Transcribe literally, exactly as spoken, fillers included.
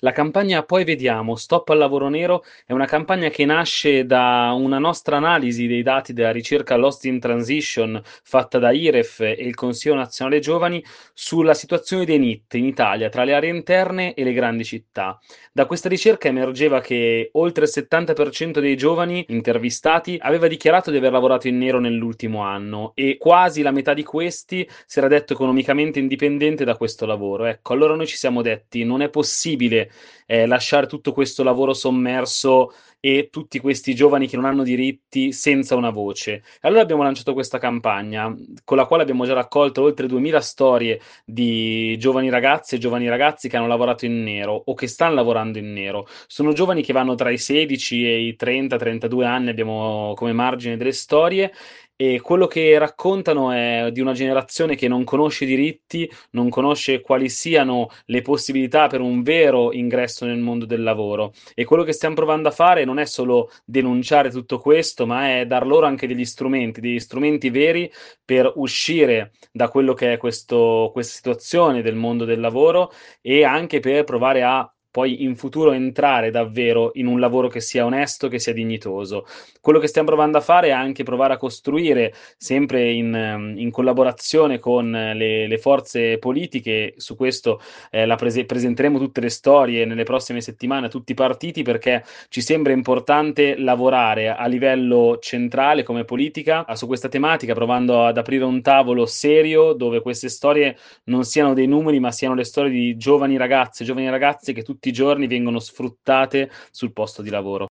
La campagna Poi vediamo, Stop al lavoro nero è una campagna che nasce da una nostra analisi dei dati della ricerca Lost in Transition fatta da IREF e il Consiglio Nazionale Giovani sulla situazione dei N I T in Italia tra le aree interne e le grandi città. Da questa ricerca emergeva che oltre il settanta per cento dei giovani intervistati aveva dichiarato di aver lavorato in nero nell'ultimo anno e quasi la metà di questi si era detto economicamente indipendente da questo lavoro. Ecco, allora noi ci siamo detti: non è possibile eh, lasciare tutto questo lavoro sommerso e tutti questi giovani che non hanno diritti senza una voce. E allora abbiamo lanciato questa campagna con la quale abbiamo già raccolto oltre duemila storie di giovani ragazze e giovani ragazzi che hanno lavorato in nero o che stanno lavorando in nero. Sono giovani che vanno tra i sedici e i trenta trentadue anni, abbiamo come margine delle storie, e quello che raccontano è di una generazione che non conosce i diritti, non conosce quali siano le possibilità per un vero ingresso nel mondo del lavoro. E quello che stiamo provando a fare non è solo denunciare tutto questo, ma è dar loro anche degli strumenti, degli strumenti veri per uscire da quello che è questo, questa situazione del mondo del lavoro e anche per provare a poi in futuro entrare davvero in un lavoro che sia onesto, che sia dignitoso. Quello che stiamo provando a fare è anche provare a costruire, sempre in, ehm, in collaborazione con eh, le, le forze politiche, su questo eh, la prese- presenteremo tutte le storie nelle prossime settimane a tutti i partiti, perché ci sembra importante lavorare a livello centrale come politica su questa tematica, provando ad aprire un tavolo serio dove queste storie non siano dei numeri, ma siano le storie di giovani ragazze, giovani ragazze che tutti i giorni vengono sfruttate sul posto di lavoro.